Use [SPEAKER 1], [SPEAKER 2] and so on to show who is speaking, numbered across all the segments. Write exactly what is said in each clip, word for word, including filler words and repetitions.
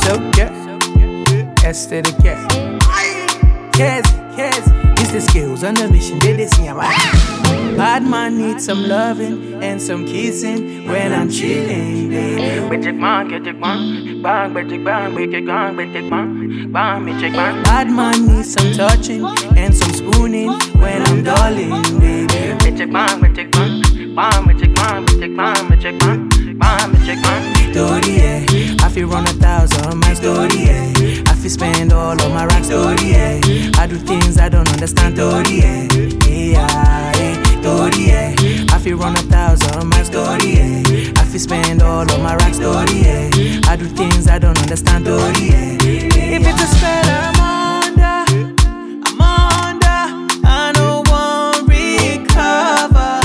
[SPEAKER 1] So yeah, S to the K. Cares, cares. It's the skills on the mission. They they see I'm bad man needs some loving and some kissing when I'm chilling, baby.
[SPEAKER 2] Bitch, man, get it, man. Bang, bitch, bang, bitch, bang, bitch, bang, bang, bitch, bang.
[SPEAKER 1] Bad man needs some touching and some spooning when I'm darling, baby.
[SPEAKER 2] Bitch, bang, bitch, bang, bang, bitch, bang, bitch, bang, bitch, bang, bang, bitch, bang.
[SPEAKER 1] Story, yeah. I feel run a thousand my story, yeah. I feel spend all of my rock story, yeah. I do things I don't understand, story, yeah. Yeah, yeah. Story, yeah. I feel run a thousand my story, yeah. I feel spend all of my rock story, yeah. I do things I don't understand, story, yeah. If it's a spell I'm under, I'm under. I don't want recover,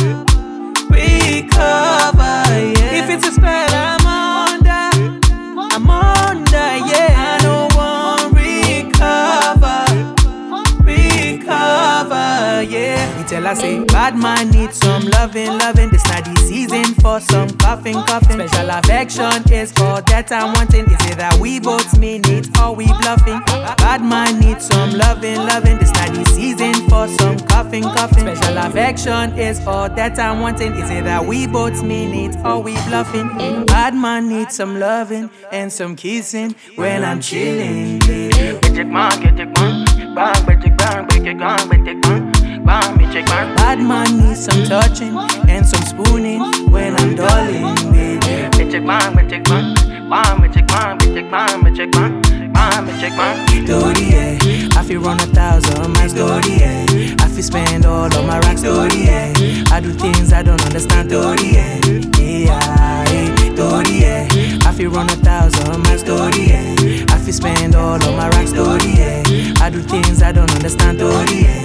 [SPEAKER 1] recover, yeah. If it's a spell I'm under, I'm under, yeah. I don't want recover, recover, yeah. Me tell I say, bad man needs some loving, loving. This not the season for some coughing, coughing. Special affection is all that I'm wanting. Is it that we both mean it or we bluffing? Bad man needs some loving, loving. This not the season for some coughing, coughing. Special affection is all that I'm wanting. Is it that we both mean it or we bluffing? Bad man needs some loving and some kissing when I'm chilling, baby.
[SPEAKER 2] Bitch, man, get it, man. Bang, bitch, bang, bitch, bang, bitch, bang. Bang, bitch, bang.
[SPEAKER 1] Bad man needs some touching and some spooning when I'm darling, baby.
[SPEAKER 2] Bitch, bang, bitch, bang. Bang, bitch, bang, bitch, bang, bitch, bang. Bang, bitch, bang.
[SPEAKER 1] Story, yeah. I feel run a thousand my story, yeah. I feel spend all of my rock story, yeah. I do things I don't understand, story, yeah. Yeah, yeah. Story, yeah. I feel run a thousand my story, yeah. I feel spend all of my rock story, yeah. I do things I don't understand, story, yeah.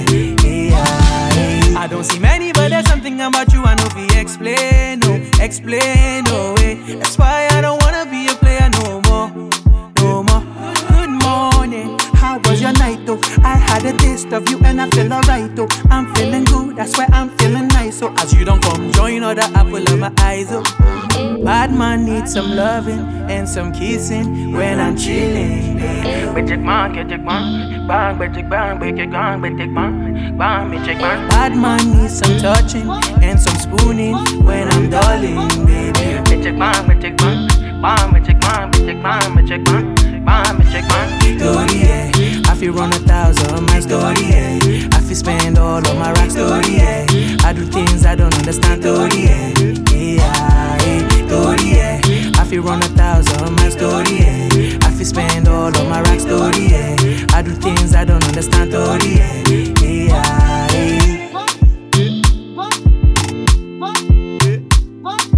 [SPEAKER 1] Yeah, I don't see many, but there's something about you I know if you explain, no, explain, no way. That's why I don't wanna be a player no more, no more. Good morning, how was your night though? I had a taste of you and I feel alright though. I'm feeling good, that's why I'm feeling nice. So as you don't come join other apple of my eyes, oh. Bad man needs some loving and some kissing when I'm chilling.
[SPEAKER 2] Bitch, man, get it, man. Bang, bitch, bang, bitch, bang, bitch, bang, bang, bitch, bang.
[SPEAKER 1] Bad man needs some touching and some spooning when I'm darling, baby.
[SPEAKER 2] Bitch, bang, bitch, bang, bang, bitch, bang, bitch, bang, bitch, bang, bang, bitch, bang.
[SPEAKER 1] Story, yeah. I feel run a thousand my story, yeah. I feel spend all of my rock story, yeah. I do things I don't understand, story, yeah. Yeah, yeah. Story, yeah. I feel run a thousand my story, yeah. I feel spend all of my rock story, yeah. I do things I don't understand, story, yeah. Yeah,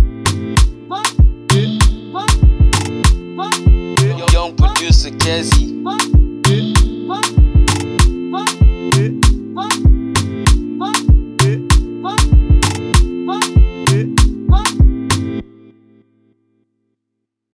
[SPEAKER 3] yeah. Young producer Kezzy.